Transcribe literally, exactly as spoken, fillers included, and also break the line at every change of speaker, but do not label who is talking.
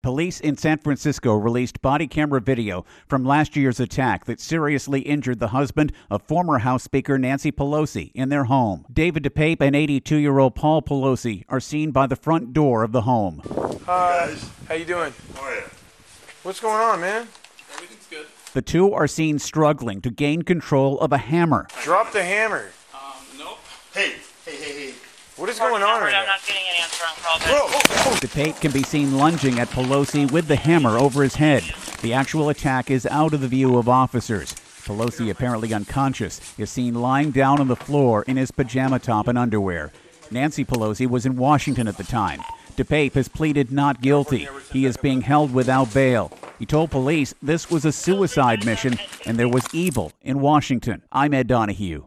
Police in San Francisco released body camera video from last year's attack that seriously injured the husband of former House Speaker Nancy Pelosi in their home. David DePape and eighty-two-year-old Paul Pelosi are seen by the front door of the home.
Hi, hey how you doing?
How are you?
What's going on, man?
Everything's good.
The two are seen struggling to gain control of a hammer.
Drop the hammer.
Um, nope. Hey, hey, hey, hey.
What is going on right now?
I'm not getting an answer on call.
Bro, oh, oh.
DePape can be seen lunging at Pelosi with the hammer over his head. The actual attack is out of the view of officers. Pelosi, apparently unconscious, is seen lying down on the floor in his pajama top and underwear. Nancy Pelosi was in Washington at the time. DePape has pleaded not guilty. He is being held without bail. He told police this was a suicide mission and there was evil in Washington. I'm Ed Donahue.